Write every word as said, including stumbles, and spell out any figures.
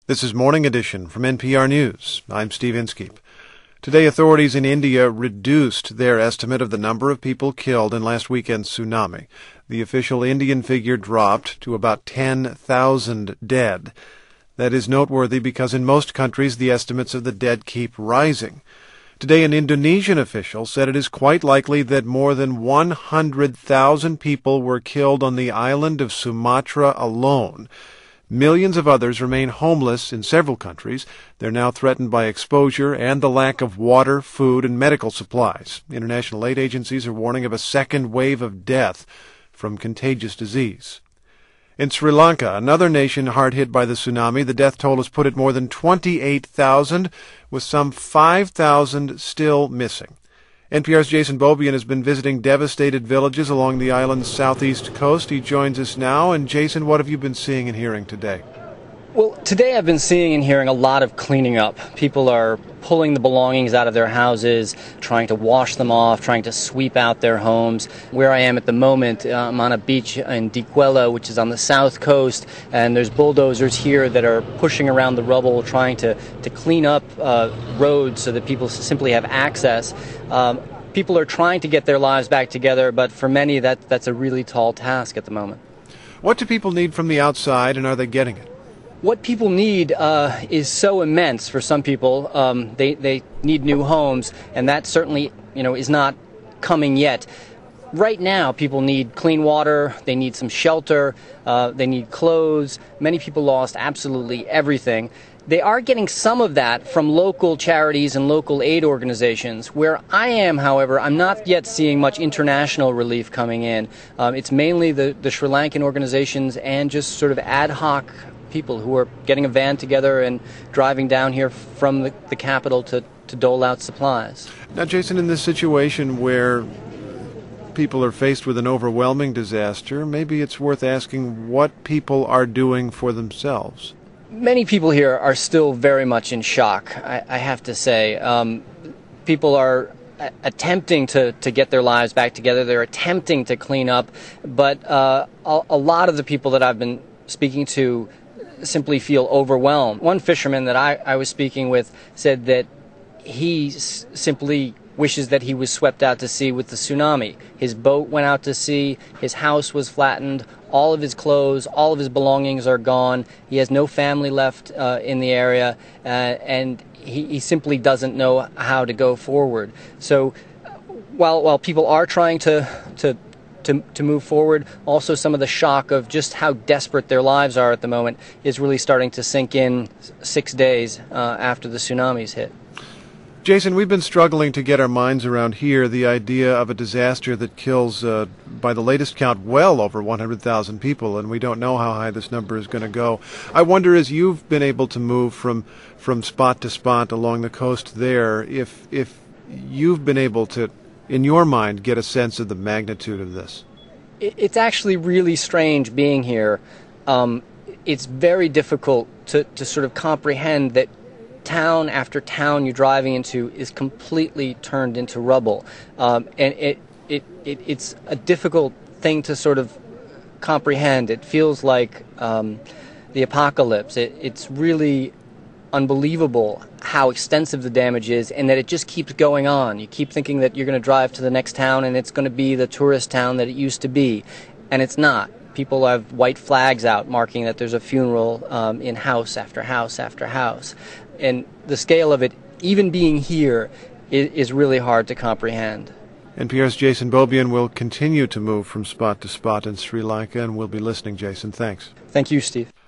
This is Morning Edition from N P R News. I'm Steve Inskeep. Today, authorities in India reduced their estimate of the number of people killed in last weekend's tsunami. The official Indian figure dropped to about ten thousand dead. That is noteworthy because in most countries the estimates of the dead keep rising. Today, an Indonesian official said it is quite likely that more than one hundred thousand people were killed on the island of Sumatra alone. Millions of others remain homeless in several countries. They're now threatened by exposure and the lack of water, food, and medical supplies. International aid agencies are warning of a second wave of death from contagious disease. In Sri Lanka, another nation hard hit by the tsunami, the death toll is put at more than twenty-eight thousand, with some five thousand still missing. N P R's Jason Beaubien has been visiting devastated villages along the island's southeast coast. He joins us now. And Jason, what have you been seeing and hearing today? Well, today I've been seeing and hearing a lot of cleaning up. People are pulling the belongings out of their houses, trying to wash them off, trying to sweep out their homes. Where I am at the moment, uh, I'm on a beach in Dikwela, which is on the south coast, and there's bulldozers here that are pushing around the rubble, trying to, to clean up uh, roads so that people simply have access. Um, people are trying to get their lives back together, but for many that that's a really tall task at the moment. What do people need from the outside, and are they getting it? What people need uh, is so immense for some people. Um, they they need new homes, and that certainly you know is not coming yet. Right now, people need clean water. They need some shelter. Uh, they need clothes. Many people lost absolutely everything. They are getting some of that from local charities and local aid organizations. Where I am, however, I'm not yet seeing much international relief coming in. Um, it's mainly the, the Sri Lankan organizations and just sort of ad hoc people who are getting a van together and driving down here from the, the capital to, to dole out supplies. Now, Jason, in this situation where people are faced with an overwhelming disaster, maybe it's worth asking what people are doing for themselves. Many people here are still very much in shock, I, I have to say. Um, people are a- attempting to, to get their lives back together. They're attempting to clean up, but uh, a, a lot of the people that I've been speaking to simply feel overwhelmed. One fisherman that I, I was speaking with said that he s- simply wishes that he was swept out to sea with the tsunami. His boat went out to sea, his house was flattened, all of his clothes, all of his belongings are gone, he has no family left uh, in the area, uh, and he, he simply doesn't know how to go forward. So while while people are trying to to To, to move forward, also some of the shock of just how desperate their lives are at the moment is really starting to sink in six days uh, after the tsunamis hit. Jason, we've been struggling to get our minds around here the idea of a disaster that kills, uh, by the latest count, well over one hundred thousand people, and we don't know how high this number is going to go. I wonder, as you've been able to move from from spot to spot along the coast there, if if you've been able to, in your mind, get a sense of the magnitude of this? It's actually really strange being here. Um, it's very difficult to, to sort of comprehend that town after town you're driving into is completely turned into rubble. Um, and it, it, it it's a difficult thing to sort of comprehend. It feels like um, the apocalypse. It, it's really unbelievable how extensive the damage is, and that it just keeps going on. You keep thinking that you're going to drive to the next town and it's going to be the tourist town that it used to be, and it's not. People have white flags out marking that there's a funeral um, in house after house after house, and the scale of it, even being here, is, is really hard to comprehend. N P R's Jason Beaubien will continue to move from spot to spot in Sri Lanka, and we'll be listening, Jason. Thanks. Thank you, Steve.